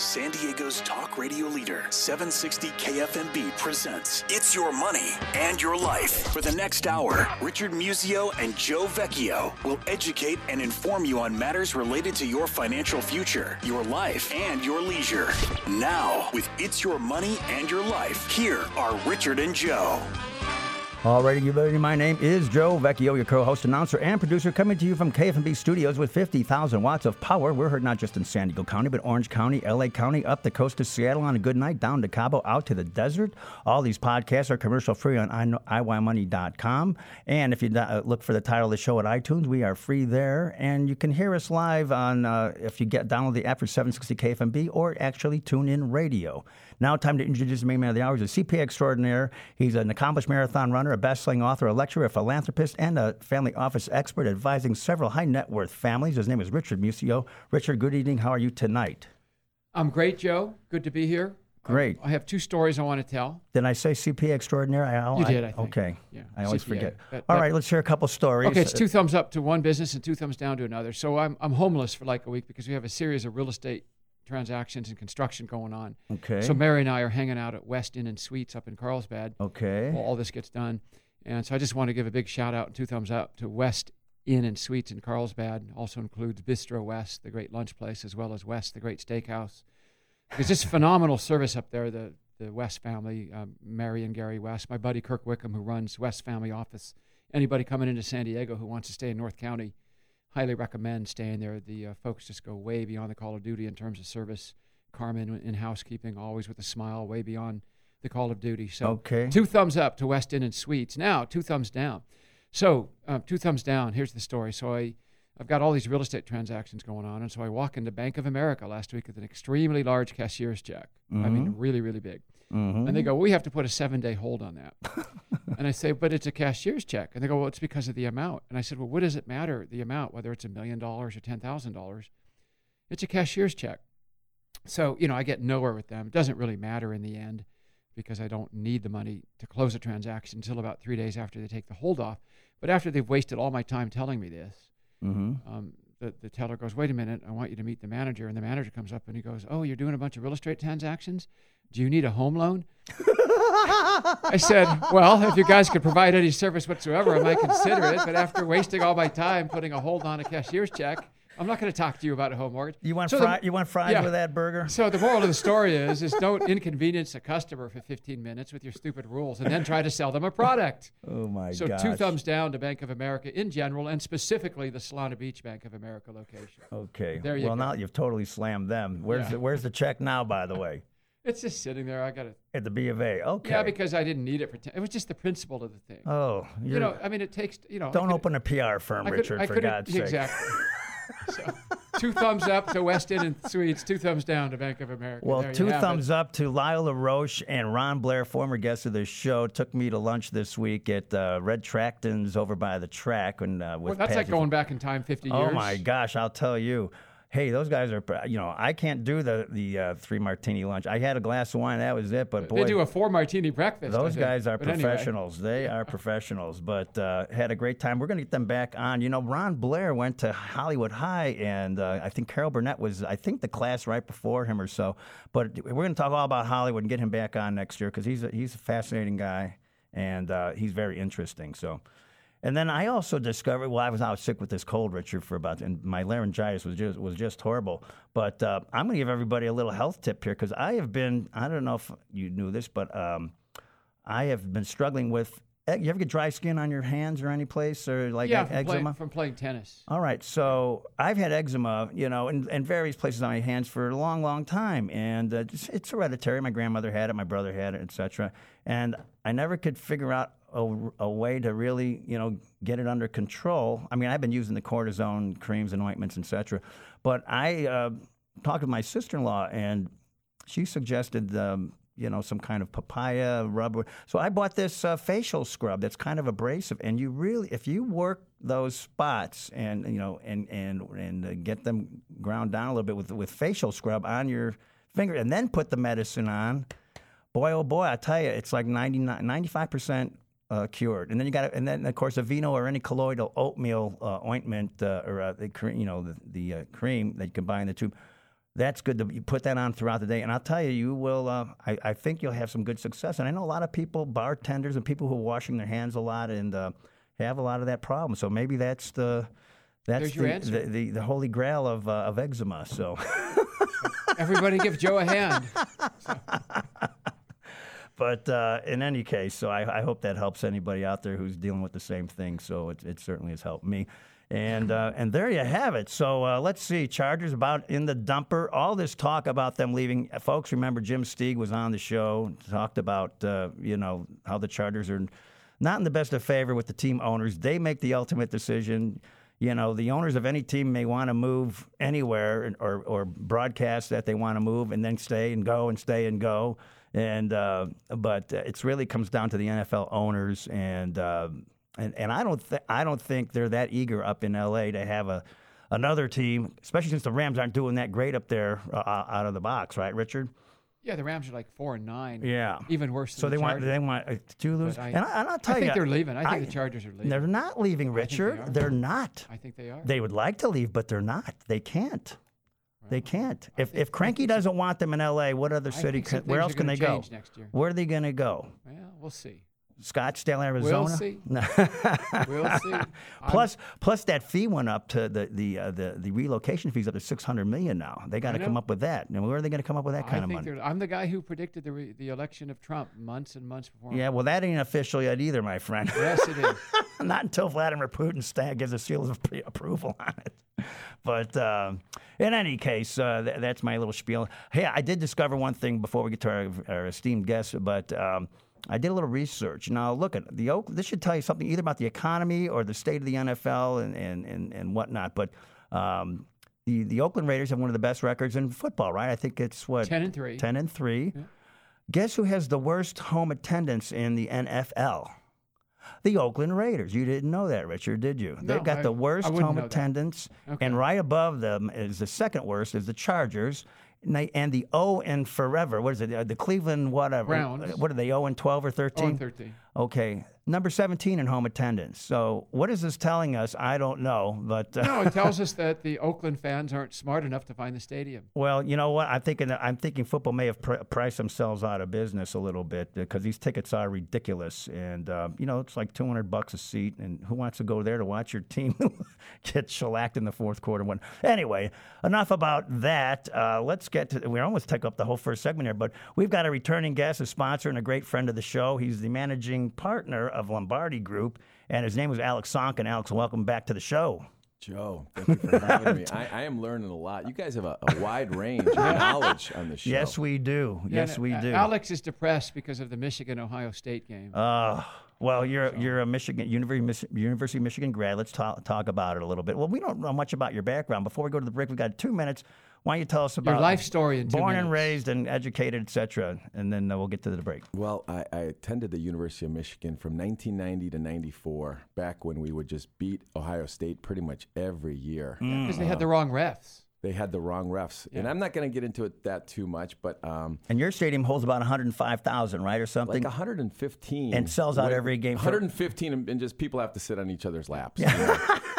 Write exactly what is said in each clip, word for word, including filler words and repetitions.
San Diego's talk radio leader, seven sixty K F M B presents It's Your Money and Your Life. For the next hour, Richard Musio and Joe Vecchio will educate and inform you on matters related to your financial future, your life, and your leisure. Now, with It's Your Money and Your Life, here are Richard and Joe. All righty, everybody, my name is Joe Vecchio, your co-host, announcer, and producer, coming to you from K F M B Studios with fifty thousand watts of power. We're heard not just in San Diego County, but Orange County, L A County, up the coast to Seattle on a good night, down to Cabo, out to the desert. All these podcasts are commercial-free on I Y money dot com. And if you uh, look for the title of the show at iTunes, we are free there. And you can hear us live on, uh, if you get download the app for seven sixty K F M B, or actually tune in radio. Now, time to introduce the main man of the hour. He's a C P A extraordinaire. He's an accomplished marathon runner, a best-selling author, a lecturer, a philanthropist, and a family office expert advising several high-net-worth families. His name is Richard Musio. Richard, good evening. How are you tonight? I'm great, Joe. Good to be here. Great. I have two stories I want to tell. Did I say C P A extraordinaire? I, You did, I think. Okay. Yeah, I always C P A. forget. That- All that- right, let's hear a couple stories. Okay, it's two thumbs up to one business and two thumbs down to another. So I'm I'm homeless for like a week because we have a series of real estate transactions and construction going on. Okay. So Mary and I are hanging out at West Inn and Suites up in Carlsbad Okay. while all this gets done. And so I just want to give a big shout out and two thumbs up to West Inn and Suites in Carlsbad. Also includes Bistro West, the great lunch place, as well as West, the great steakhouse. It's just phenomenal service up there, the, the West family, um, Mary and Gary West. My buddy Kirk Wickham, who runs West Family Office. Anybody coming into San Diego who wants to stay in North County, highly recommend staying there. The uh, folks just go way beyond the call of duty in terms of service. Carmen in housekeeping, always with a smile, way beyond the call of duty. So Okay. two thumbs up to West Inn and Suites. Now, two thumbs down. So uh, two thumbs down. Here's the story. So I, I've got all these real estate transactions going on, and so I walk into Bank of America last week with an extremely large cashier's check. I mean, really, really big. Mm-hmm. And they go, well, we have to put a seven-day hold on that. And I say, but it's a cashier's check. And they go, well, it's because of the amount. And I said, well, what does it matter, the amount, whether it's a million dollars or ten thousand dollars? It's a cashier's check. So, you know, I get nowhere with them. It doesn't really matter in the end because I don't need the money to close a transaction until about three days after they take the hold off. But after they've wasted all my time telling me this, Mm-hmm. um, the, the teller goes, wait a minute, I want you to meet the manager. And the manager comes up and he goes, oh, you're doing a bunch of real estate transactions? Do you need a home loan? I said, well, if you guys could provide any service whatsoever, I might consider it. But after wasting all my time putting a hold on a cashier's check, I'm not going to talk to you about a home mortgage. You want So fri- the- you want fries yeah. with that burger? So the moral of the story is, is don't inconvenience a customer for fifteen minutes with your stupid rules and then try to sell them a product. Oh my So gosh. two thumbs down to Bank of America in general, and specifically the Solana Beach Bank of America location. Okay. There you well, go. now you've totally slammed them. Where's Yeah. the Where's the check now? By the way, It's just sitting there. I got to, at the B of A. Okay. yeah, because I didn't need it for ten. It was just the principle of the thing. oh, you're, you know, I mean, it takes, you know. I don't could- open a P R firm, I could- Richard, I for could've- God's sake. Exactly. So, two thumbs up to West Inn and Suites, two thumbs down to Bank of America. Well, There you two have thumbs it. up to Lyle LaRoche and Ron Blair, former guest of the show, took me to lunch this week at uh, Red Tracton's over by the track. And, uh, with Well, that's like Patrick- going back in time fifty years. Oh, my gosh, I'll tell you. Hey, those guys are, you know, I can't do the the uh, three martini lunch. I had a glass of wine, that was it. But boy, They do a four martini breakfast. I those think. guys are But anyway. professionals. They are professionals, but uh, had a great time. We're going to get them back on. You know, Ron Blair went to Hollywood High, and uh, I think Carol Burnett was, I think, the class right before him or so. But we're going to talk all about Hollywood and get him back on next year because he's a, he's a fascinating guy, and uh, he's very interesting. So. And then I also discovered, well, I was out sick with this cold, Richard, for about, and my laryngitis was just was just horrible. But uh, I'm going to give everybody a little health tip here because I have been, I don't know if you knew this, but um, I have been struggling with, you ever get dry skin on your hands or any place or like Yeah, e- from eczema? playing, from playing tennis. All right, so I've had eczema, you know, in, in various places on my hands for a long, long time, and uh, it's, it's hereditary. My grandmother had it, my brother had it, et cetera. And I never could figure out a, a way to really, you know, get it under control. I mean, I've been using the cortisone creams and ointments, et cetera. But I uh, talked with my sister-in-law, and she suggested um, you know, some kind of papaya rub. So I bought this uh, facial scrub that's kind of abrasive, and you really, if you work those spots and you know, and and and uh, get them ground down a little bit with with facial scrub on your finger, and then put the medicine on, boy oh boy, I tell you, it's like ninety-nine, ninety-five percent uh, cured. And then you got, and then of course Aveeno or any colloidal oatmeal uh, ointment uh, or uh, the cre- you know the the uh, cream that you can buy in the tube. that's good to you put that on throughout the day. And I'll tell you, you will. Uh, I, I think you'll have some good success. And I know a lot of people, bartenders and people who are washing their hands a lot and uh, have a lot of that problem. So maybe that's the that's your the, answer. the, the the holy grail of uh, of eczema. So Everybody give Joe a hand. So. But uh, in any case, so I, I hope that helps anybody out there who's dealing with the same thing. So it, it certainly has helped me. And uh, and there you have it. So uh, let's see. Chargers about in the dumper. All this talk about them leaving. Folks, remember Jim Steig was on the show, talked about, uh, you know, how the Chargers are not in the best of favor with the team owners. They make the ultimate decision. You know, the owners of any team may want to move anywhere or, or broadcast that they want to move and then stay and go and stay and go. And uh, but it really comes down to the N F L owners, and uh, and and I don't th- I don't think they're that eager up in L A to have a another team, especially since the Rams aren't doing that great up there uh, out of the box, right, Richard? Yeah, the Rams are like four and nine. Yeah, even worse. Than so the they Chargers. want they want uh, to lose, I, and, I, and I'll tell I you, think they're leaving. I think I, the Chargers are leaving. They're not leaving, Richard. I think they they are. They're not. I think they are. They would like to leave, but they're not. They can't. They can't. I If think- if Cranky doesn't want them in L A, what other I city? think some Can, where things else are can gonna they go? change next year. Where are they going to go? Well, we'll see. Scottsdale, Arizona. We'll see. No. We'll see. plus, plus that fee went up to the the uh, the, the relocation fees up to six hundred million now. They got to I come know. up with that. Now, where are they going to come up with that kind I of think money? they're- I'm the guy who predicted the re- the election of Trump months and months before. Yeah, well, that ain't official yet either, my friend. Yes, it is. Not until Vladimir Putin sta- gives a seal of pre- approval on it. But uh, in any case, uh, th- that's my little spiel. Hey, I did discover one thing before we get to our, our esteemed guest, but um, I did a little research. Now, look at the Oak. This should tell you something either about the economy or the state of the N F L and and and, and whatnot. But um, the the Oakland Raiders have one of the best records in football, right? I think it's what Ten and three. Ten and three. Yeah. Guess who has the worst home attendance in the N F L? The Oakland Raiders. You didn't know that, Richard, did you? No, They've got I- the worst I wouldn't home know that. attendance, Okay. and right above them is the second worst is the Chargers, and, they, and the O and forever. What is it? Uh, the Cleveland whatever. Browns. What are they? O and twelve or Oh, thirteen? and thirteen. Okay, number seventeen in home attendance. So what is this telling us? I don't know, but uh, No, it tells us that the Oakland fans aren't smart enough to find the stadium. well, you know what? I'm thinking. I'm thinking football may have pr- priced themselves out of business a little bit because these tickets are ridiculous, and uh, you know it's like two hundred bucks a seat, and who wants to go there to watch your team get shellacked in the fourth quarter? One anyway. Enough about that. Uh, let's get to. We almost took up the whole first segment here, but we've got a returning guest, a sponsor, and a great friend of the show. He's the managing partner of Lombardi Group, and his name is Alex Sonkin. Alex, welcome back to the show. Joe, thank you for having me. I, I am learning a lot. You guys have a, a wide range of knowledge on the show. Yes, we do. Yeah, yes, and, we uh, do. Alex is depressed because of the Michigan-Ohio State game. Uh, well, you're you're a Michigan University University of Michigan grad. Let's talk talk about it a little bit. Well, we don't know much about your background. Before we go to the break, we got two minutes. Why don't you tell us about Your life story in two born minutes. and raised and educated, et cetera, and then uh, we'll get to the break. Well, I, I attended the University of Michigan from nineteen ninety to ninety-four, back when we would just beat Ohio State pretty much every year. Because they had the wrong refs. They had the wrong refs. And Yeah. I'm not going to get into it that too much, but um, And your stadium holds about one hundred five thousand, right, or something? like one hundred fifteen. And sells out When- every game for- one hundred fifteen, and, and just people have to sit on each other's laps. you know?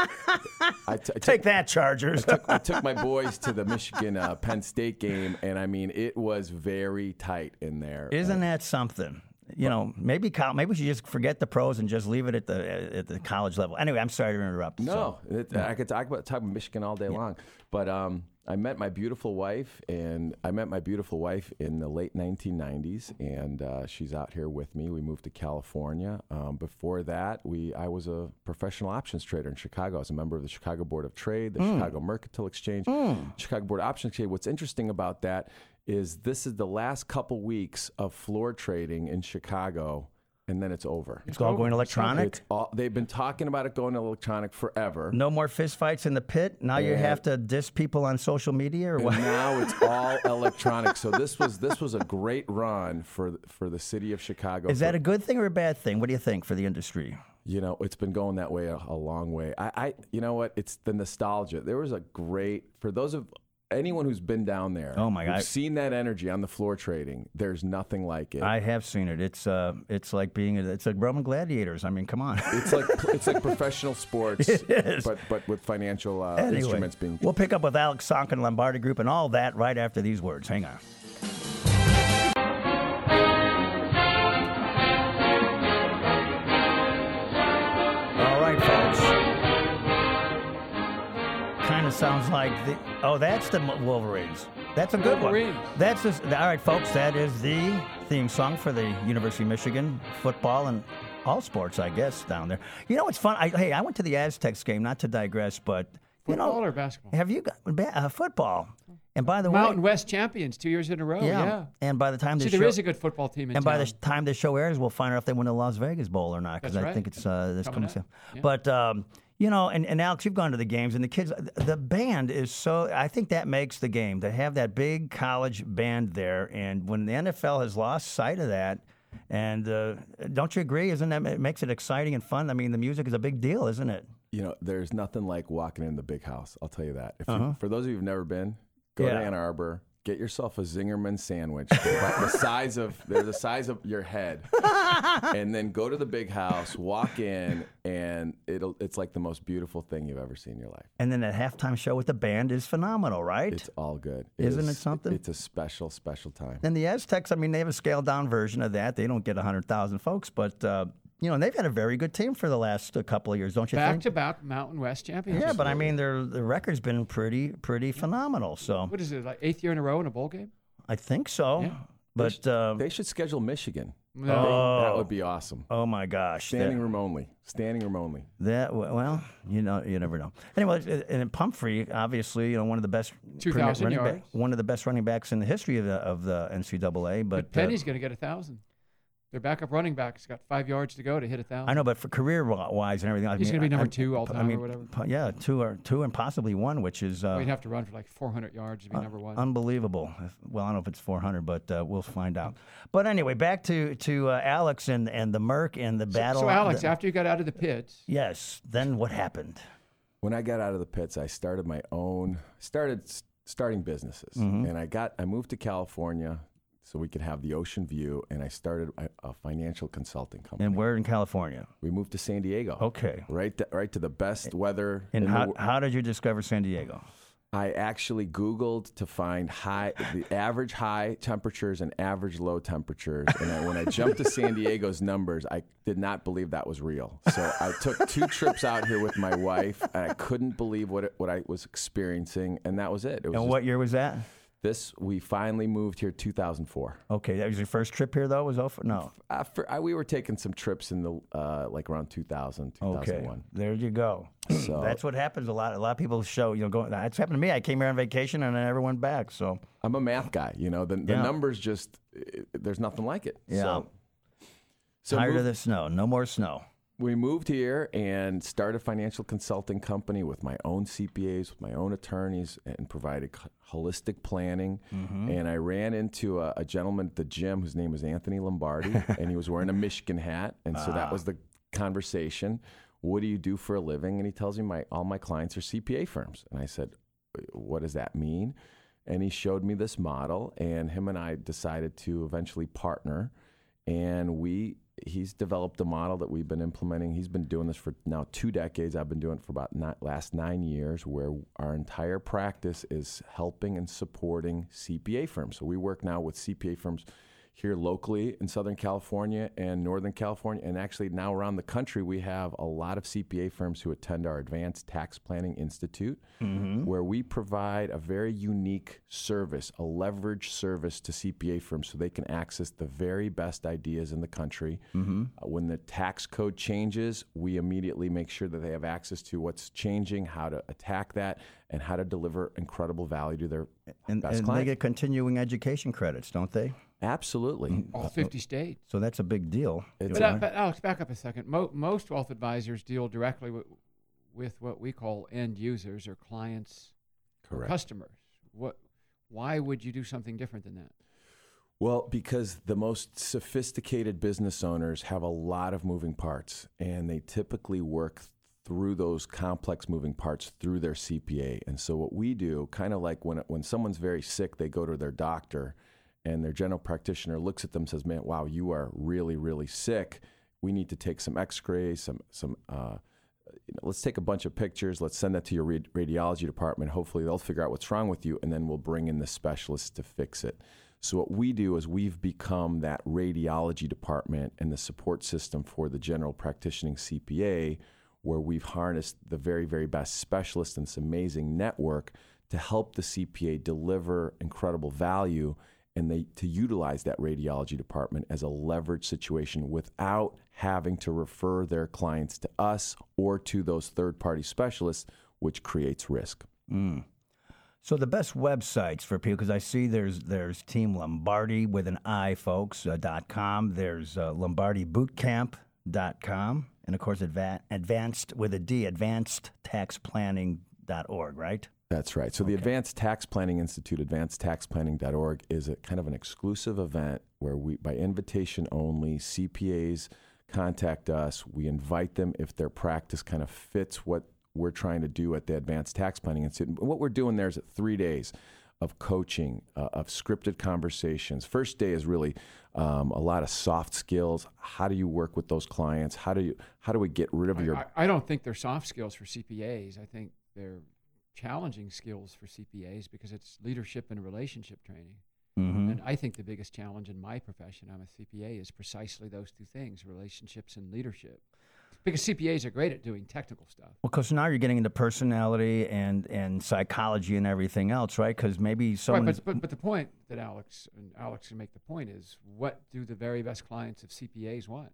I, t- I Take took, that, Chargers. I took my boys to the Michigan uh, Penn State game, and I mean, it was very tight in there. Isn't that something? You know, maybe col- maybe we should just forget the pros and just leave it at the at the college level. Anyway, I'm sorry to interrupt. No, so. it, I could talk about talk about Michigan all day long, but um, I met my beautiful wife, and I met my beautiful wife in the late nineteen nineties, and uh, she's out here with me. We moved to California. Um, before that, we I was a professional options trader in Chicago. I was a member of the Chicago Board of Trade, the Mm. Chicago Mercantile Exchange, Chicago Board of Options Exchange. What's interesting about that is this is the last couple weeks of floor trading in Chicago, and then it's over. It's all going electronic. It's all, they've been talking about it going electronic forever. No more fist fights in the pit. Now you And- have to diss people on social media, or And what? now it's all electronic. So this was this was a great run for for the city of Chicago. Is that for- a good thing or a bad thing? What do you think for the industry? You know, it's been going that way a, a long way. I, I, you know what? It's the nostalgia. There was a great for those of anyone who's been down there, Oh, my God. who's seen that energy on the floor trading, there's nothing like it. I have seen it. It's uh, it's like being a, it's like Roman gladiators. I mean, come on. It's like it's like professional sports, It is. but but with financial uh, Anyway, instruments being. we'll pick up with Alex Sonkin, Lombardi Group, and all that right after these words. Hang on. All right, folks. Kind of sounds like the. Oh, that's the Wolverines. That's a good Wolverines. one. That's just, all right, folks. That is the theme song for the University of Michigan football and all sports, I guess, down there. You know what's fun? I, hey, I went to the Aztecs game. Not to digress, but you Football know, or basketball? have you got ba- uh, football? And by the Mountain way, West champions two years in a row. Yeah. yeah. And by the time See, the there show, is a good football team in and town. by the time the show airs, we'll find out if they win the Las Vegas Bowl or not. Because That's I right. think it's uh, this Coming coming up. soon. Yeah. But um, you know, and, and Alex, you've gone to the games, and the kids, the band is so. I think that makes the game to have that big college band there. And when the N F L has lost sight of that, and uh, don't you agree? Isn't that it makes it exciting and fun? I mean, the music is a big deal, isn't it? You know, there's nothing like walking in the big house. I'll tell you that. If Uh-huh. you, for those of you who've never been, go Yeah. to Ann Arbor. Get yourself a Zingerman sandwich. They're about the size of they're the size of your head, and then go to the big house. Walk in, and it'll it's like the most beautiful thing you've ever seen in your life. And then that halftime show with the band is phenomenal, right? It's all good. Isn't it is- something? It's a special, special time. And the Aztecs, I mean, they have a scaled down version of that. They don't get one hundred thousand folks, but, uh, you know, and they've had a very good team for the last uh, couple of years, don't you Back think? to back Mountain West champions. Yeah, but I mean, their the record's been pretty pretty phenomenal. So What is it, like eighth year in a row in a bowl game? I think so. Yeah. But uh, They should schedule Michigan. No. That would be awesome. oh my gosh, Standing that, room only. Standing room only. that well, you know, you never know. Anyway, and Pumphrey, obviously, you know, one of the best two premier thousand running yards. back- one of the best running backs in the history of the of the N C double A. But, But Penny's going to get a thousand. Their backup running back's got five yards to go to hit a thousand. uh, I know, but for career wise and everything, I He's mean, gonna be number I- two all I time or mean, whatever. pu- Yeah, two or two and possibly one, which is uh, We'd have to run for like four hundred yards to be number one. unbelievable. Well, I don't know if it's four hundred, but uh, we'll find out. But anyway, back to to uh, Alex and and the Merc and the so, battle. so Alex, the- after you got out of the pits, yes. Then what happened? When I got out of the pits, I started my own, started s- starting businesses. Mm-hmm. And I got, I moved to California so we could have the ocean view, and I started a, a financial consulting company. And we're in California. We moved to San Diego. Okay. Right, to, right to the best weather. And in the how wo- how did you discover San Diego? I actually Googled to find high, the average high temperatures and average low temperatures. And I, when I jumped to San Diego's numbers, I did not believe that was real. So I took two trips out here with my wife, and I couldn't believe what it, what I was experiencing, and that was it. It was And just- what year was that? this. We finally moved here two thousand four. Okay, that was your first trip here, though. Was oh no? After I, we were taking some trips in the uh, like around two thousand, two thousand Okay, one. there you go. So That's what happens a lot. A lot of people show you know going. It's happened to me. I came here on vacation and I never went back. So I'm a math guy. You know, the, the Yeah. numbers just it, there's nothing like it. Yeah. So, so tired move- of the snow. No more snow. we moved here and started a financial consulting company with my own C P As, with my own attorneys, and provided c- holistic planning. Mm-hmm. And I ran into a, a gentleman at the gym whose name was Anthony Lombardi, and he was wearing a Michigan hat. And so that was the conversation. What do you do for a living? And he tells me my all my clients are C P A firms. And I said, what does that mean? And he showed me this model, and him and I decided to eventually partner. And we he's developed a model that we've been implementing. He's been doing this for now two decades. I've been doing it for about ni- last nine years, where our entire practice is helping and supporting C P A firms. So we work now with C P A firms here locally in Southern California and Northern California, and actually now around the country. We have a lot of C P A firms who attend our Advanced Tax Planning Institute, Mm-hmm. where we provide a very unique service, a leverage service to C P A firms so they can access the very best ideas in the country. Mm-hmm. Uh, when the tax code changes, we immediately make sure that they have access to what's changing, how to attack that, and how to deliver incredible value to their And, best and they clients. get continuing education credits, don't they? Absolutely. all fifty states. So that's a big deal. It's But, a- uh, but Alex, back up a second. Mo- most wealth advisors deal directly with, with what we call end users or clients, or Correct. customers. What? Why would you do something different than that? Well, because the most sophisticated business owners have a lot of moving parts, and they typically work through those complex moving parts through their C P A. And so what we do, kind of like when when someone's very sick, they go to their doctor and their general practitioner looks at them and says, man, wow, you are really, really sick. We need to take some x-rays, some, some uh, you know, let's take a bunch of pictures. Let's send that to your radi- radiology department. Hopefully they'll figure out what's wrong with you, and then we'll bring in the specialists to fix it. So what we do is we've become that radiology department and the support system for the general practicing C P A, where we've harnessed the very, very best specialists in this amazing network to help the C P A deliver incredible value, and they to utilize that radiology department as a leverage situation without having to refer their clients to us or to those third-party specialists, which creates risk. Mm. So the best websites for people, because I see there's there's Team Lombardi with an I, folks, uh, dot com. There's uh, Lombardi Bootcamp dot com. And, of course, adva- advanced with a D, advanced tax planning dot org, right? That's right. So Okay. the Advanced Tax Planning Institute, advanced tax planning dot org, is a kind of an exclusive event where we, by invitation only, C P As contact us. We invite them if their practice kind of fits what we're trying to do at the Advanced Tax Planning Institute. And what we're doing there is three days of coaching, uh, of scripted conversations. First day is really um, a lot of soft skills. How do you work with those clients? How do you how do we get rid of I, your I, I don't think they're soft skills for C P As. I think they're challenging skills for C P As because it's leadership and relationship training. Mm-hmm. And I think the biggest challenge in my profession, I'm a C P A, is precisely those two things, relationships and leadership. Because C P As are great at doing technical stuff. Well, because now you're getting into personality and, and psychology and everything else, right? Because maybe someone. Right, but, but, but the point that Alex, and Alex can make the point is, what do the very best clients of C P As want?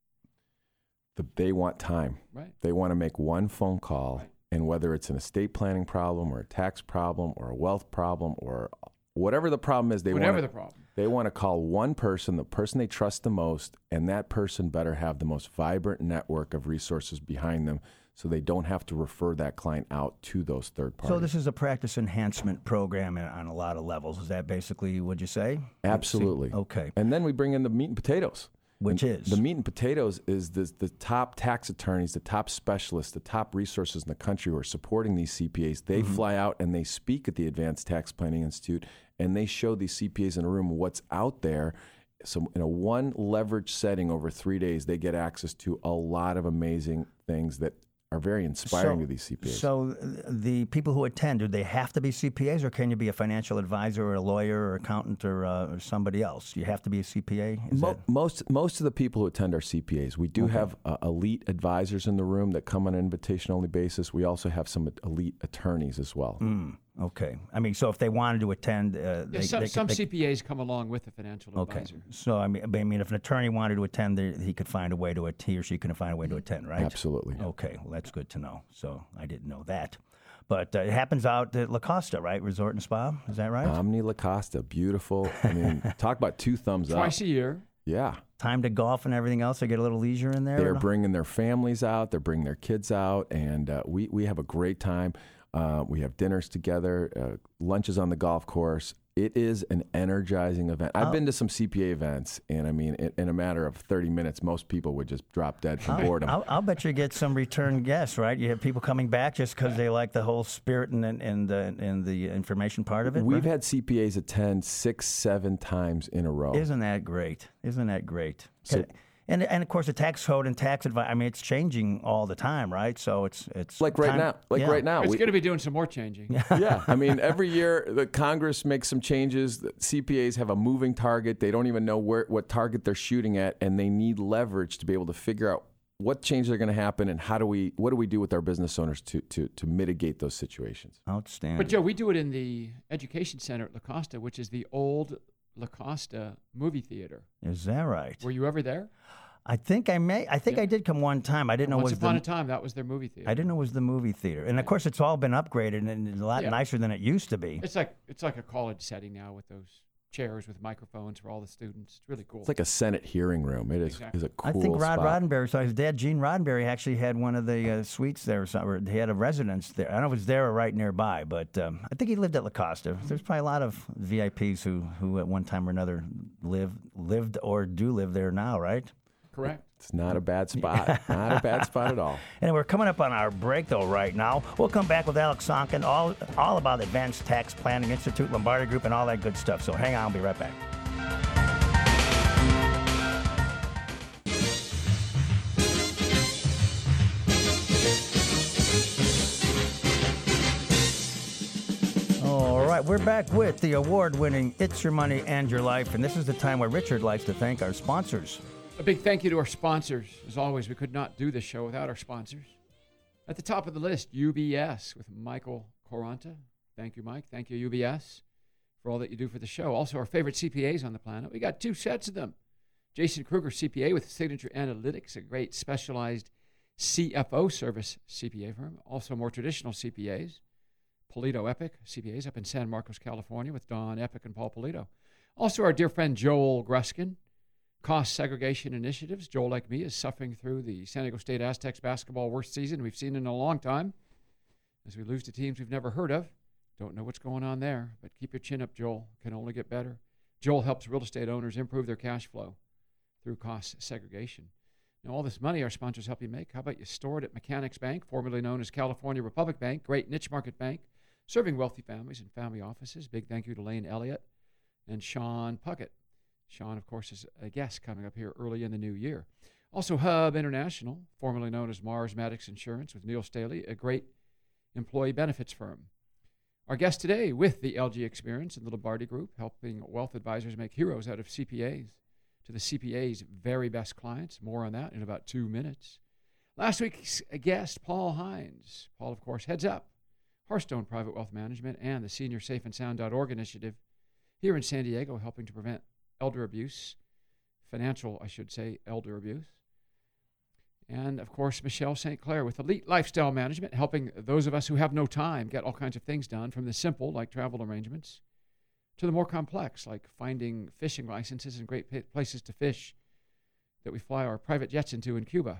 the, they want time. Right. They want to make one phone call, Right. and whether it's an estate planning problem or a tax problem or a wealth problem or whatever the problem is, they Whatever want the problem. They want to call one person, the person they trust the most, and that person better have the most vibrant network of resources behind them so they don't have to refer that client out to those third parties. So this is a practice enhancement program on a lot of levels. Is that basically what you say? Absolutely. Okay. And then we bring in the meat and potatoes. Which And is? the meat and potatoes is the, the top tax attorneys, the top specialists, the top resources in the country who are supporting these C P As. They Mm-hmm. fly out and they speak at the Advanced Tax Planning Institute, and they show these C P As in a room what's out there. So in a one leverage setting over three days, they get access to a lot of amazing things that are very inspiring So- to these C P As. So th- the people who attend, do they have to be C P As, or can you be a financial advisor or a lawyer or accountant or, uh, or somebody else? You have to be a C P A? Is Mo- that- most most of the people who attend are C P As. We do have uh, elite advisors in the room that come on an invitation-only basis. We also have some elite attorneys as well. Mm, okay. I mean, so if they wanted to attend, uh, Yeah, they, some they, some they, C P As come along with a financial Okay. advisor. So I mean, I mean, if an attorney wanted to attend, they, he could find a way to. Att- he or she could find a way to attend, right? Absolutely. Okay. Well, that's good to know. So I didn't know that, but uh, it happens out at La Costa, right? Resort and Spa. Is that right? Omni La Costa, beautiful. I mean, talk about two thumbs Twice up. a year. Yeah. Time to golf and everything else. They get a little leisure in there. They're or- bringing their families out. They're bringing their kids out, and uh, we, we have a great time. Uh, we have dinners together, uh, lunches on the golf course. It is an energizing event. I've I'll- been to some C P A events, and I mean, in, in a matter of thirty minutes, most people would just drop dead from I'll, boredom. I'll, I'll bet you get some return guests, right? You have people coming back just because they like the whole spirit and and and the, and the information part of it. We've right? had C P As attend six, seven times in a row. Isn't that great? Isn't that great? So- and and of course the tax code and tax advice. I mean, it's changing all the time, right? So it's it's like right time- now, like yeah. right now, It's we- going to be doing some more changing. yeah. I mean, every year the Congress makes some changes. The C P As have a moving target. They don't even know where what target they're shooting at, and they need leverage to be able to figure out what changes are going to happen and how do we what do we do with our business owners to to to mitigate those situations. Outstanding. But Joe, we do it in the Education Center at La Costa, which is the old La Costa movie theater. Is that right? Were you ever there? I think I may. I think Yeah. I did come one time. I didn't know it Once was upon the. a time, that was their movie theater. I didn't know it was the movie theater, and of course it's all been upgraded and it's a lot Yeah. nicer than it used to be. It's like it's like a college setting now with those chairs with microphones for all the students. It's really cool. It's like a Senate hearing room. It is Exactly. is a cool I think Rod spot. Roddenberry, so his dad, Gene Roddenberry, actually had one of the uh, suites there, or something, or he had a residence there. I don't know if it was there or right nearby, but um, I think he lived at La Costa. There's probably a lot of V I Ps who, who at one time or another lived, lived or do live there now, right? Correct. It's not a bad spot. Not a bad spot at all. And we're coming up on our break, though, right now. We'll come back with Alex Sonkin, all, all about Advanced Tax Planning Institute, Lombardi Group, and all that good stuff. So hang on, I'll be right back. All right, we're back with the award-winning It's Your Money and Your Life, and this is the time where Richard likes to thank our sponsors. A big thank you to our sponsors. As always, we could not do this show without our sponsors. At the top of the list, U B S with Michael Quaranta. Thank you, Mike. Thank you, U B S, for all that you do for the show. Also, our favorite C P As on the planet. We got two sets of them. Jason Kruger, C P A with Signature Analytics, a great specialized C F O service C P A firm. Also, more traditional C P As. Polito Epic, C P As up in San Marcos, California with Don Epic and Paul Polito. Also, our dear friend Joel Gruskin, Cost Segregation Initiatives. Joel, like me, is suffering through the San Diego State Aztecs basketball worst season we've seen in a long time as we lose to teams we've never heard of. Don't know what's going on there, but keep your chin up, Joel. Can only get better. Joel helps real estate owners improve their cash flow through cost segregation. Now, all this money our sponsors help you make, how about you store it at Mechanics Bank, formerly known as California Republic Bank, great niche market bank, serving wealthy families and family offices. Big thank you to Lane Elliott and Sean Puckett. Sean, of course, is a guest coming up here early in the new year. Also, Hub International, formerly known as Mars Maddox Insurance with Neil Staley, a great employee benefits firm. Our guest today with the L G Experience and the Lombardi Group, helping wealth advisors make heroes out of C P As to the C P A's very best clients. More on that in about two minutes. Last week's guest, Paul Hines. Paul, of course, heads up Hearthstone Private Wealth Management and the Senior Safe and Sound dot org initiative here in San Diego, helping to prevent elder abuse, financial, I should say, elder abuse. And, of course, Michelle Saint Clair with Elite Lifestyle Management, helping those of us who have no time get all kinds of things done, from the simple, like travel arrangements, to the more complex, like finding fishing licenses and great pa- places to fish that we fly our private jets into in Cuba.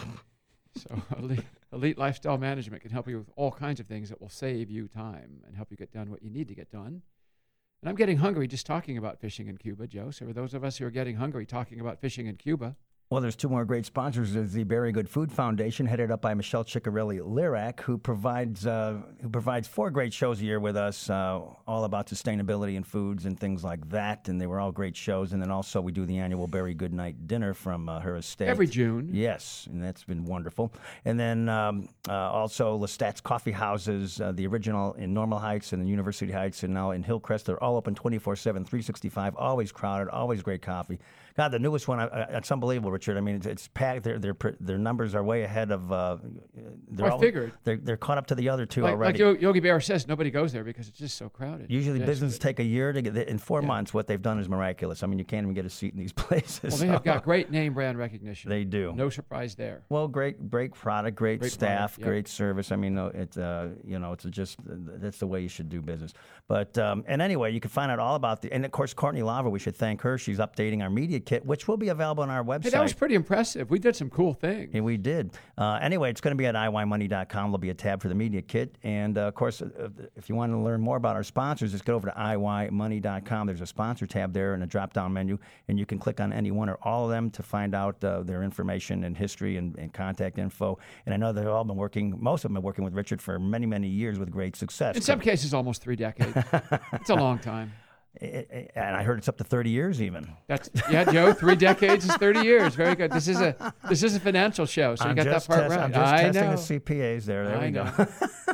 So Elite, Elite Lifestyle Management can help you with all kinds of things that will save you time and help you get done what you need to get done. And I'm getting hungry just talking about fishing in Cuba, Joe. So for those of us who are getting hungry talking about fishing in Cuba. Well, there's two more great sponsors. There's the Very Good Food Foundation, headed up by Michelle Ciccarelli-Lirac, who provides uh, who provides four great shows a year with us, uh, all about sustainability and foods and things like that. And they were all great shows. And then also we do the annual Very Good Night Dinner from uh, her estate. Every June. Yes, and that's been wonderful. And then um, uh, also Lestat's Coffee Houses, uh, the original in Normal Heights and in University Heights, and now in Hillcrest. They're all open twenty-four seven, three sixty-five, always crowded, always great coffee. God, the newest one, uh, it's unbelievable, Richard. I mean, it's, it's packed. Their their their numbers are way ahead of. Uh, they're I all, figured. They're they're caught up to the other two like, already. Like Yogi Berra says, nobody goes there because it's just so crowded. Usually, yes, businesses take a year to get. In four yeah. months, what they've done is miraculous. I mean, you can't even get a seat in these places. Well, they have got great name brand recognition. They do. No surprise there. Well, great, great product, great, Great staff, product, yep. great service. I mean, it's uh, you know, it's just that's the way you should do business. But um, and anyway, you can find out all about the and of course Courtney Lava. We should thank her. She's updating our media kit, which will be available on our website. Hey, that was pretty impressive. We did some cool things. Yeah, we did. Uh, anyway, it's going to be at i y money dot com. There'll be a tab for the media kit. And, uh, of course, uh, if you want to learn more about our sponsors, just go over to i y money dot com. There's a sponsor tab there and a drop-down menu, and you can click on any one or all of them to find out uh, their information and history and, and contact info. And I know they've all been working, most of them have been working with Richard for many, many years with great success. In some cases, almost three decades. It's a long time. And I heard it's up to thirty years even. That's yeah, Joe. Three decades is thirty years. Very good. This is a this is a financial show, so I'm you got that just part test, right. I'm just I testing know. the C P As there. There I we know. go.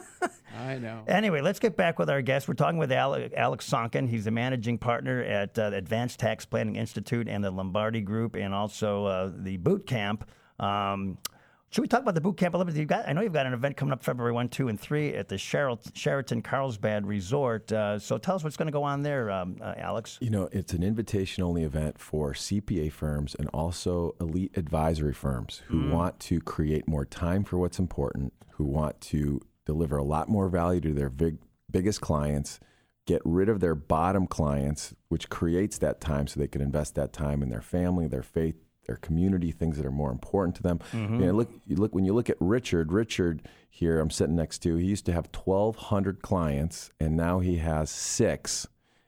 I know. Anyway, let's get back with our guest. We're talking with Alex, Alex Sonkin. He's the managing partner at uh, the Advanced Tax Planning Institute and the Lombardi Group, and also uh, the Boot Camp. Um, Should we talk about the boot camp a little bit? You've got, I know you've got an event coming up February first, two, and three at the Sheraton Carlsbad Resort. Uh, so tell us what's going to go on there, um, uh, Alex. You know, it's an invitation-only event for C P A firms and also elite advisory firms who mm. want to create more time for what's important, who want to deliver a lot more value to their big, biggest clients, get rid of their bottom clients, which creates that time so they can invest that time in their family, their faith, their community, things that are more important to them. Mm-hmm. You know, look, you look when you look at Richard. Richard here, I'm sitting next to. He used to have twelve hundred clients, and now he has six.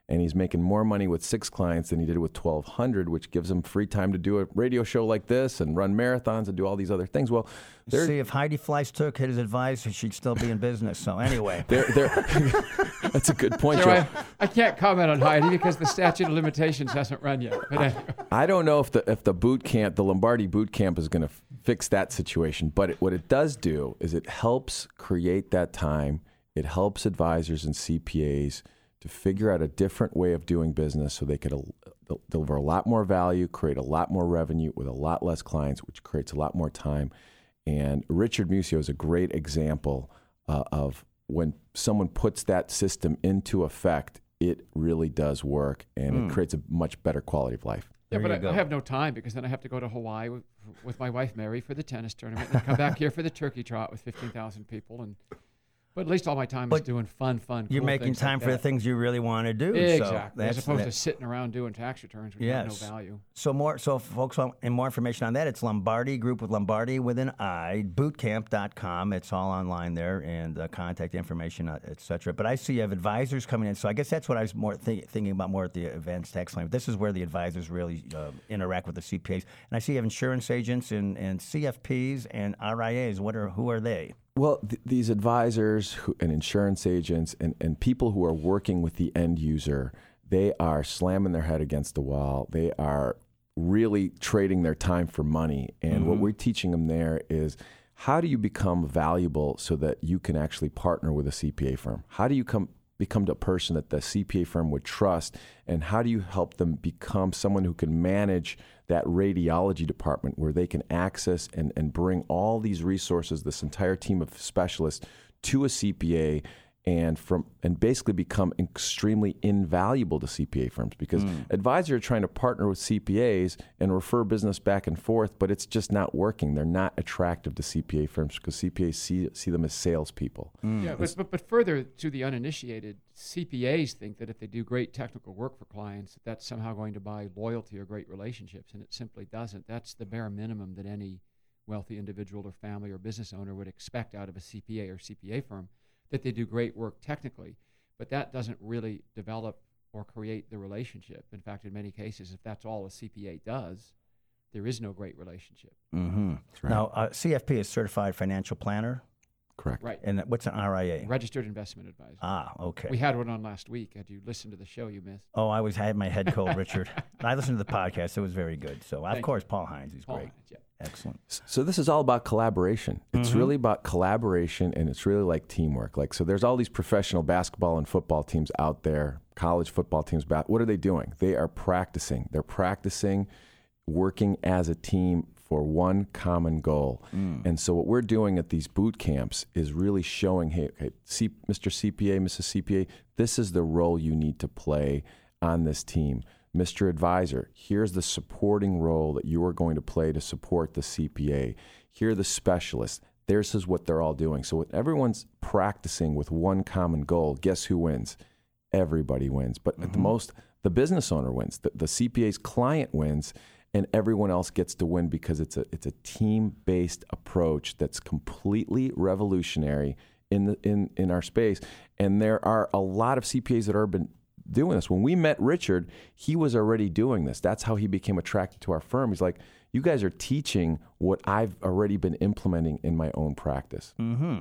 and he's making more money with six clients than he did with twelve hundred, which gives him free time to do a radio show like this and run marathons and do all these other things. Well, see, if Heidi Fleiss took his advice, she'd still be in business. So anyway, they're, they're that's a good point, So Joe. I, I can't comment on Heidi because the statute of limitations hasn't run yet. But anyway. I don't know if the if the boot camp, the Lombardi boot camp, is going to f- fix that situation. But it, what it does do is it helps create that time. It helps advisors and C P As to figure out a different way of doing business, so they could uh, deliver a lot more value, create a lot more revenue with a lot less clients, which creates a lot more time. And Richard Musio is a great example uh, of when someone puts that system into effect, it really does work, and mm. it creates a much better quality of life. Yeah, There but you I, I go. have no time because then I have to go to Hawaii with, with my wife Mary for the tennis tournament, and come back here for the turkey trot with fifteen thousand people. And but at least all my time But is doing fun, fun. you're cool making things time like for the that. things you really want to do. Exactly, So as that's, opposed that, to sitting around doing tax returns, which Yes. have no value. So more, so folks want and more information on that. It's Lombardi Group with Lombardi with an I, bootcamp dot com. It's all online there, and uh, contact information, uh, et cetera. But I see you have advisors coming in. So I guess that's what I was more think, thinking about more at the advanced tax line. This is where the advisors really uh, interact with the C P As. And I see you have insurance agents and, and C F Ps and R I As. What are who are they? Well, th- these advisors who, and insurance agents and, and people who are working with the end user, they are slamming their head against the wall. They are really trading their time for money. And mm-hmm. what we're teaching them there is, how do you become valuable so that you can actually partner with a C P A firm? How do you come become a person that the C P A firm would trust? And how do you help them become someone who can manage that radiology department where they can access and, and bring all these resources, this entire team of specialists, to a C P A and from and basically become extremely invaluable to C P A firms, because mm. advisors are trying to partner with C P As and refer business back and forth, but it's just not working. They're not attractive to C P A firms because C P As see, see them as salespeople. Mm. Yeah, but, but but further to the uninitiated, C P As think that if they do great technical work for clients, that's somehow going to buy loyalty or great relationships, and it simply doesn't. That's the bare minimum that any wealthy individual or family or business owner would expect out of a C P A or C P A firm, that they do great work technically, but that doesn't really develop or create the relationship. In fact, in many cases, if that's all a C P A does, there is no great relationship. Mm-hmm. Right. Now, uh, C F P is Certified Financial Planner. Correct. Right. And what's an R I A? Registered Investment Advisor. Ah, okay. We had one on last week. Had you listened to the show, you missed. Oh, I was I had my head cold, Richard. I listened to the podcast. It was very good. So, of Thank course, Paul Hines is Paul great. Hines, yeah. Excellent. So this is all about collaboration. It's Mm-hmm. really about collaboration, and it's really like teamwork. Like, so there's all these professional basketball and football teams out there, college football teams. What are they doing? They are practicing. They're practicing working as a team for one common goal. Mm. And so what we're doing at these boot camps is really showing, hey, okay, C, Mister C P A, Missus C P A, this is the role you need to play on this team. Mister Advisor, here's the supporting role that you are going to play to support the C P A. Here are the specialists. This is what they're all doing. So when everyone's practicing with one common goal, guess who wins? Everybody wins. But Mm-hmm. at the most, the business owner wins. The, the C P A's client wins, and everyone else gets to win because it's a it's a team-based approach that's completely revolutionary in the in, in our space. And there are a lot of C P As that are been doing this. When we met Richard, he was already doing this. That's how he became attracted to our firm. He's like, you guys are teaching what I've already been implementing in my own practice. Mm-hmm.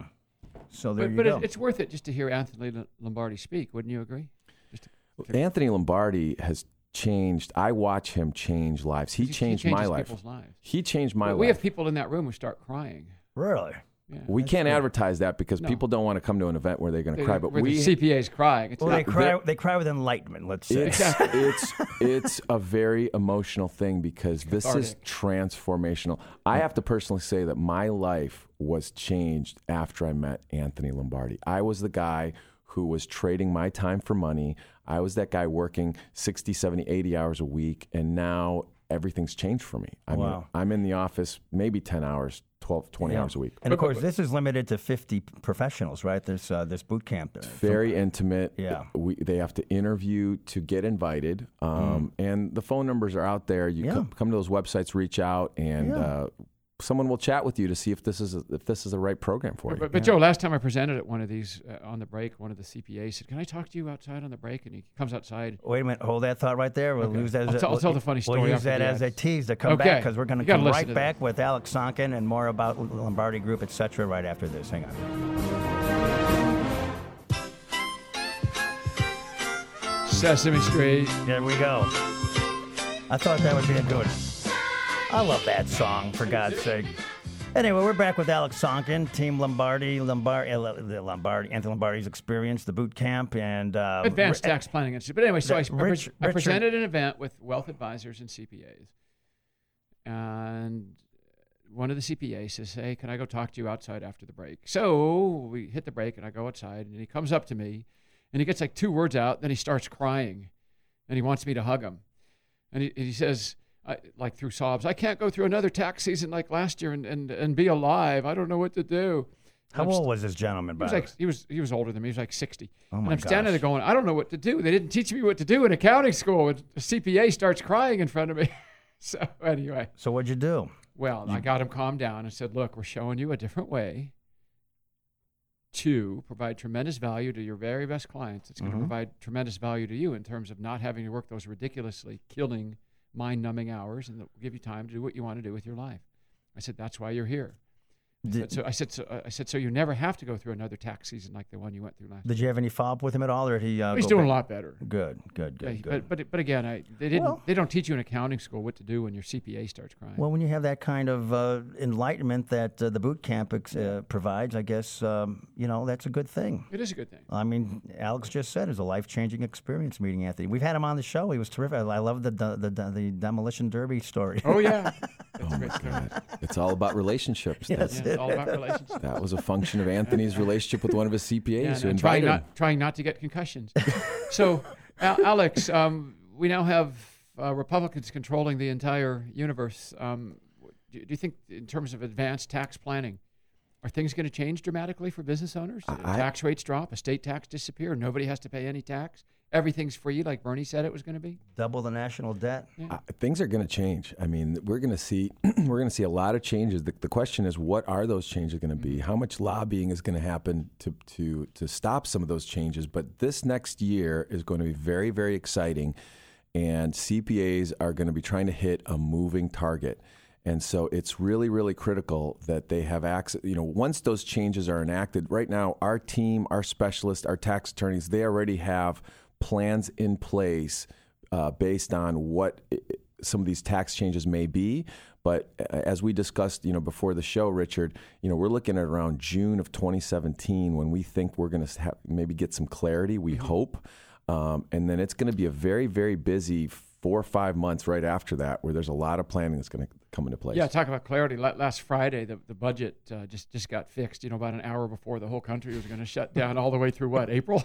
So there But, you but go. it, it's worth it just to hear Anthony L- Lombardi speak. Wouldn't you agree? Just to, Anthony Lombardi has changed. I watch him change lives. He he changed my changes life. people's lives. He changed my Well, life. we have people in that room who start crying. Really? Yeah. We can't good. advertise that because No. people don't want to come to an event where they're going to They- cry. But where we, the C P A's crying. It's Well, not, they cry. there- They cry with enlightenment. Let's say. it's it's it's a very emotional thing because this is cathartic. transformational. I have to personally say that my life was changed after I met Anthony Lombardi. I was the guy who was trading my time for money. I was that guy working sixty, seventy, eighty hours a week, and now everything's changed for me. I mean, Wow. I'm in the office maybe ten hours, twelve, twenty Yeah. hours a week. And of course, this is limited to fifty professionals, right? This uh, this boot camp. uh, Very intimate. Yeah. We, they have to interview to get invited. Um, And the phone numbers are out there. You Yeah. come, come to those websites, reach out, and Yeah. uh, someone will chat with you to see if this is a, if this is the right program for but, you. But, but yeah. Joe, last time I presented at one of these uh, on the break, one of the C P As said, "Can I talk to you outside on the break?" And he comes outside. Wait a minute, hold that thought right there. We'll Okay. use that. As I'll, a, t- I'll we'll, tell the funny story. We'll use after that the as a ads. tease to come Okay. back because we're going to You gotta come listen right to back with Alex Sonkin and more about the Lombardi Group, et cetera, right after this. Hang on. Sesame Street. There we go. I thought that would be a good. I love that song, for God's sake. Anyway, we're back with Alex Sonkin, Team Lombardi, Lombardi, uh, the Lombardi, Anthony Lombardi's experience, the boot camp, and uh, Advanced Ri- Tax Planning Institute. But anyway, so I, the I, pre- Rich- I Richard- presented an event with wealth advisors and C P As. And one of the C P As says, "Hey, can I go talk to you outside after the break?" So we hit the break, and I go outside, and he comes up to me, and he gets like two words out, then he starts crying, and he wants me to hug him. And he, and he says, I, like through sobs, "I can't go through another tax season like last year and, and, and be alive. I don't know what to do." How I'm old st- was this gentleman? He By was the like way? he was he was older than me. He was like sixty. Oh and my I'm standing there gosh. going, I don't know what to do. They didn't teach me what to do in accounting school. And the C P A starts crying in front of me. So anyway, So what'd you do? well, I got him calmed down and said, "Look, we're showing you a different way to provide tremendous value to your very best clients. It's going to Mhm. provide tremendous value to you in terms of not having to work those ridiculously killing, mind-numbing hours, and that will give you time to do what you want to do with your life." I said, "That's why you're here." I Did, said, so I said, so, uh, I said, so you never have to go through another tax season like the one you went through last. did you have any follow-up with him at all, or did he? Uh, He's go doing a back? lot better. Good, good, Yeah, good, he- good. but, but but again, I, they didn't. Well- they don't teach you in accounting school what to do when your C P A starts crying. Well, when you have that kind of uh, enlightenment that uh, the boot camp ex- uh, provides, I guess um, you know that's a good thing. it is a good thing. I mean, Alex just said it's a life-changing experience meeting Anthony. We've had him on the show. He was terrific. I love the the, the, the demolition derby story. Oh yeah, that's Oh a my great story. God. It's all about relationships. Yes. That's- Yeah, it's all about relationships. That was a function of Anthony's relationship with one of his C P As Yeah, who and, and invited trying him. not trying not to get concussions. So, Al- Alex, um, we now have uh, Republicans controlling the entire universe. Um, do, do you think, in terms of advanced tax planning, are things going to change dramatically for business owners? I- tax rates drop, estate tax disappear, nobody has to pay any tax. Everything's free, like Bernie said it was going to be. Double the national debt. Uh, things are going to change. I mean, we're going to see we're going to see a lot of changes. The, the question is, what are those changes going to be? How much lobbying is going to happen to to to stop some of those changes? But this next year is going to be very, very exciting, and C P As are going to be trying to hit a moving target. And so it's really, really critical that they have access. You know, once those changes are enacted, right now, our team, our specialists, our tax attorneys, they already have plans in place uh, based on what I- some of these tax changes may be. But uh, as we discussed, you know, before the show, Richard, you know, we're looking at around June of twenty seventeen when we think we're going to ha- maybe get some clarity. We Mm-hmm. hope, um, and then it's going to be a very, very busy four or five months right after that, where there's a lot of planning that's going to come into place. Yeah, talk about clarity. La- Last Friday, the, the budget uh, just, just got fixed, you know, about an hour before the whole country was going to shut down all the way through, what, April?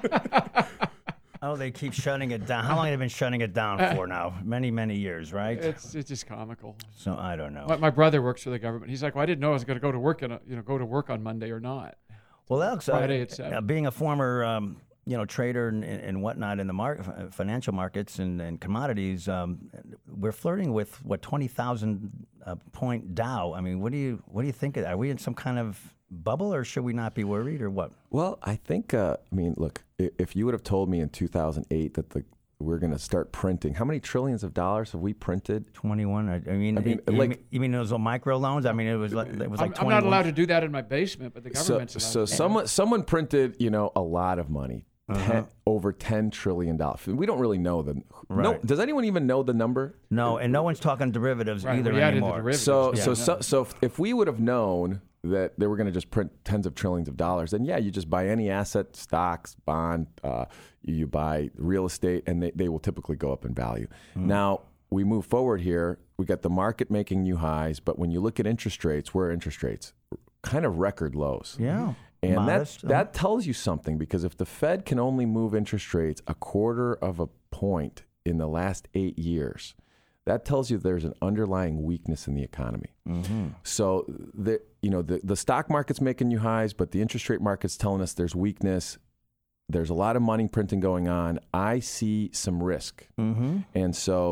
Oh, they keep shutting it down. How long have they been shutting it down for now? Many, many years, right? it's, it's just comical. So I don't know. My, my brother works for the government. He's like, well, I didn't know I was going to go to work, in a, you know, go to work on Monday or not. Well, Alex, Friday uh, at seven. uh, being a former um, you know trader and, and whatnot in the mar- financial markets and, and commodities, um, we're flirting with what twenty thousand uh, point Dow. I mean, what do you what do you think? Of, are we in some kind of bubble, or should we not be worried, or what? Well, I think, uh, I mean, look, i- if you would have told me in two thousand eight that the we're going to start printing, how many trillions of dollars have we printed? Twenty-one. I, I mean, I mean, you, like- mean you mean those little micro loans? I mean, it was like it was I'm, like I'm twenty-one. not allowed to do that in my basement, but the So, government's allowed so to do that. someone someone printed, you know, a lot of money, Uh-huh. ten, over ten trillion dollars. We don't really know the. No, Right. does anyone even know the number? No, and no one's talking derivatives Right, either we added the anymore. derivatives. So, Yeah, so, no. so, so, if- if we would have known that they were going to just print tens of trillions of dollars, then yeah, you just buy any asset, stocks, bond, uh, you buy real estate, and they, they will typically go up in value. Hmm. Now, we move forward here. We got the market making new highs, but when you look at interest rates, where are interest rates? Kind of record lows. Yeah. And Modest, that, that tells you something, because if the Fed can only move interest rates a quarter of a point in the last eight years, that tells you there's an underlying weakness in the economy. Mm-hmm. So, the, you know, the, the stock market's making new highs, but the interest rate market's telling us there's weakness. There's a lot of money printing going on. I see some risk. Mm-hmm. And so,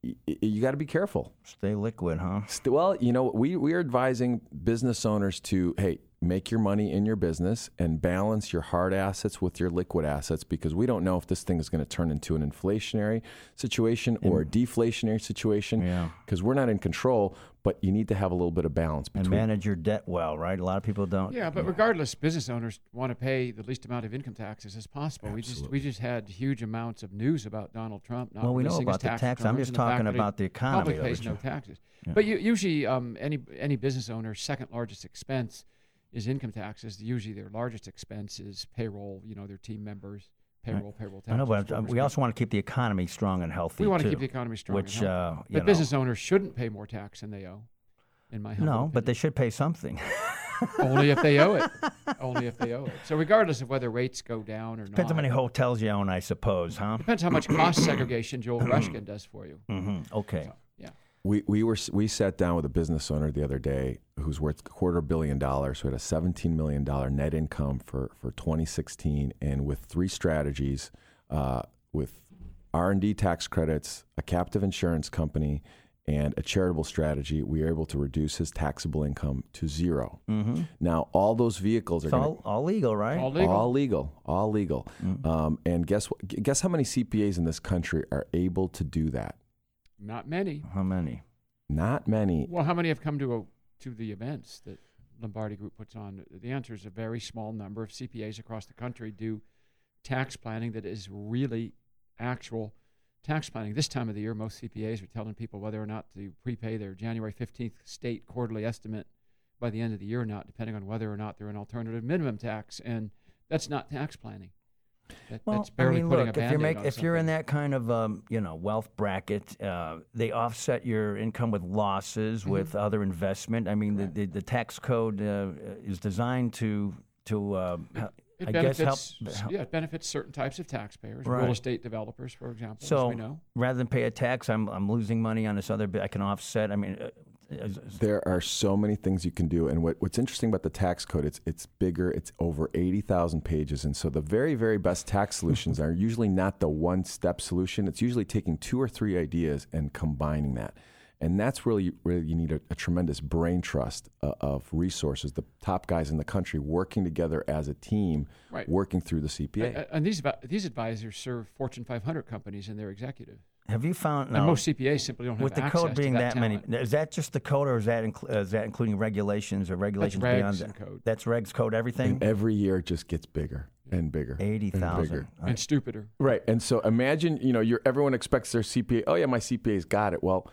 y- you got to be careful. Stay liquid, huh? St- Well, you know, we, we are advising business owners to, hey, make your money in your business and balance your hard assets with your liquid assets, because we don't know if this thing is going to turn into an inflationary situation or a deflationary situation, Yeah. because we're not in control, but you need to have a little bit of balance And between. manage your debt well, right? A lot of people don't. Yeah, but regardless, business owners want to pay the least amount of income taxes as possible. We just we just had huge amounts of news about Donald Trump not Well, we know releasing his about the tax tax. I'm returns just and the fact talking that he- about the economy, Public though, pays no Richard. taxes. But you, usually, um, any any business owner's second largest expense is income taxes. Usually, their largest expense is payroll. You know, their team members, payroll, payroll taxes. I know, but uh, workers' we comp. also want to keep the economy strong and healthy. we want to too, keep the economy strong. Which, and healthy. uh, you but know, business owners shouldn't pay more tax than they owe. In my humble no, but they opinion. should pay something. only if they owe it. Only if they owe it. So regardless of whether rates go down or not. Depends how many hotels you own, I suppose, huh? Depends how much cost segregation Joel Rushkin does for you. hmm Okay. So, yeah. We we were we sat down with a business owner the other day who's worth a quarter billion dollars, who had a seventeen million dollars net income for, for twenty sixteen, and with three strategies, uh, with R and D tax credits, a captive insurance company, and a charitable strategy, we were able to reduce his taxable income to zero. Mm-hmm. Now, all those vehicles are It's gonna, all, all legal, right? All legal. all legal, all legal. Um, and guess what? Guess how many C P As in this country are able to do that? Not many. How many? Not many. Well, how many have come to a, to the events that Lombardi Group puts on? The answer is a very small number of C P As across the country do tax planning that is really actual tax planning. This time of the year, most C P As are telling people whether or not to prepay their January fifteenth state quarterly estimate by the end of the year or not, depending on whether or not they're an alternative minimum tax. And that's not tax planning. That, Well, that's barely I mean, putting look, a if you're Band-Aid make, on if you're in something. that kind of um, you know wealth bracket, uh, they offset your income with losses, Mm-hmm. with other investment. I mean, the, the the tax code uh, is designed to to uh, It I guess help. benefits, help- yeah, it benefits certain types of taxpayers, Right. real estate developers, for example, as So we know. rather than pay a tax, I'm I'm losing money on this other bit. I can offset. I mean, uh, is- is- There are so many things you can do, and what, what's interesting about the tax code, it's it's bigger. It's over eighty thousand pages, and so the very very best tax solutions are usually not the one step solution. It's usually taking two or three ideas and combining that, and that's really really you need a, a tremendous brain trust uh, of resources. The top guys in the country working together as a team, Right. working through the C P A. Uh, and these advi- these advisors serve Fortune five hundred companies and their executive. have you found And now, most C P As simply don't have with the access code being to that, that, many? talent. Is that just the code, or is that inclu- uh, is that including regulations or regulations regs beyond and that? code. That's regs, code, everything. And every year it just gets bigger and bigger. Eighty and thousand. bigger. And stupider. Right. And so imagine, you know, you're, everyone expects their C P A. Oh yeah, my C P A's got it. Well,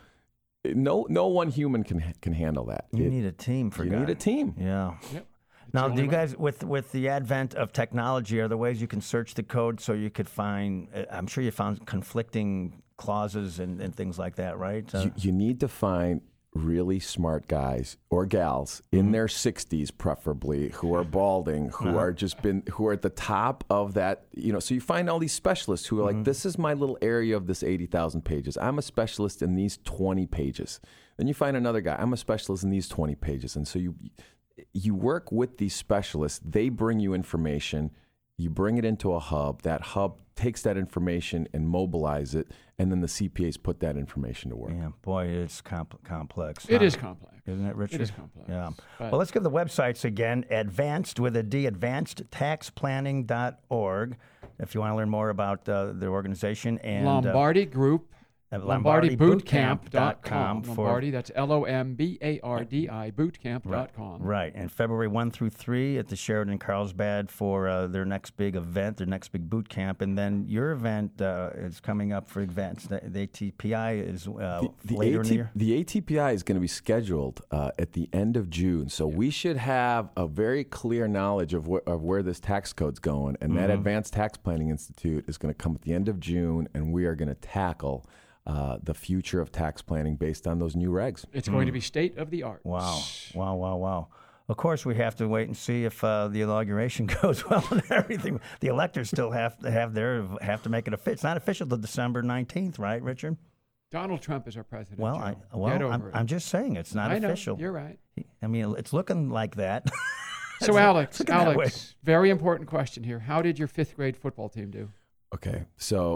no, no one human can can handle that. You It- need a team for you God. need a team. Yeah. Yep. Now, the do only you way. guys, with with the advent of technology, are there ways you can search the code so you could find? uh, I'm sure you found conflicting clauses and, and things like that, right? Uh, You, you need to find really smart guys or gals in their sixties, preferably, who are balding, who are just been, who are at the top of that. You know, so you find all these specialists who are like, this is my little area of this eighty thousand pages. I'm a specialist in these twenty pages. Then you find another guy. I'm a specialist in these twenty pages, and so you you work with these specialists. They bring you information. You bring it into a hub. That hub takes that information and mobilize it, and then the C P As put that information to work. yeah, boy, it's comp- complex. It huh? is complex. Isn't it, Richard? It is complex. Yeah. But- Well, let's give the websites again. Advanced with a D, advanced tax planning dot org, if you want to learn more about uh, the organization. And uh, Lombardi Group. at Lombardi Bootcamp dot com. for- Lombardi, that's L O M B A R D I, bootcamp dot com. Right, and February first through three at the Sheraton in Carlsbad for uh, their next big event, their next big boot camp. And then your event uh, is coming up for events. The, the A T P I is uh, The, later in AT the year. the A T P I is going to be scheduled uh, at the end of June, so we should have a very clear knowledge of, wh- of where this tax code's going. And that Advanced Tax Planning Institute is going to come at the end of June, and we are going to tackle uh, the future of tax planning based on those new regs. It's going to be state of the art. Wow, wow, wow, wow. Of course, we have to wait and see if uh, the inauguration goes well and everything. The electors still have to have their have to make it official. It's not official till December nineteenth, right, Richard? Donald Trump is our president. Well, Joe. I Get well, over I'm, it. I'm just saying it's not I know, official. You're right. I mean, it's looking like that. So, Alex, looking that way. Alex, very important question here. How did your fifth grade football team do? Okay, so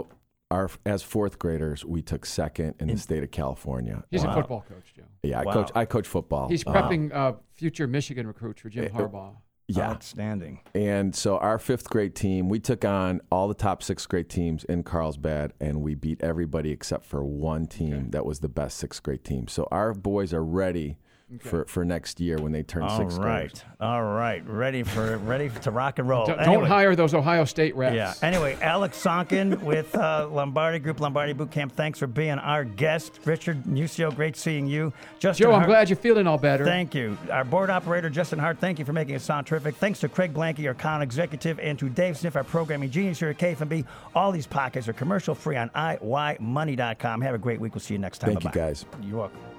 our as fourth graders, we took second in the state of California. He's Wow. a football coach, Joe. Yeah, I Wow. coach. I coach football. He's Uh, prepping uh, future Michigan recruits for Jim it- Harbaugh. yeah, Outstanding. and so our fifth grade team, we took on all the top sixth grade teams in Carlsbad, and we beat everybody except for one team Okay. that was the best sixth grade team. So our boys are ready Okay. for, for next year when they turn All sixth right, graders. all right, ready for ready to rock and roll. Don't, Anyway. don't hire those Ohio State refs. Yeah. Anyway, Alex Sonkin with uh, Lombardi Group, Lombardi Boot Camp. Thanks for being our guest. Richard Musio, great seeing you. Justin Joe, I'm Hart, glad you're feeling all better. Thank you. Our board operator, Justin Hart, thank you for making it sound terrific. Thanks to Craig Blanky, our con executive, and to Dave Sniff, our programming genius here at K F M B. All these podcasts are commercial free on I Y money dot com. Have a great week. We'll see you next time. Thank you, Bye-bye. guys. You're welcome.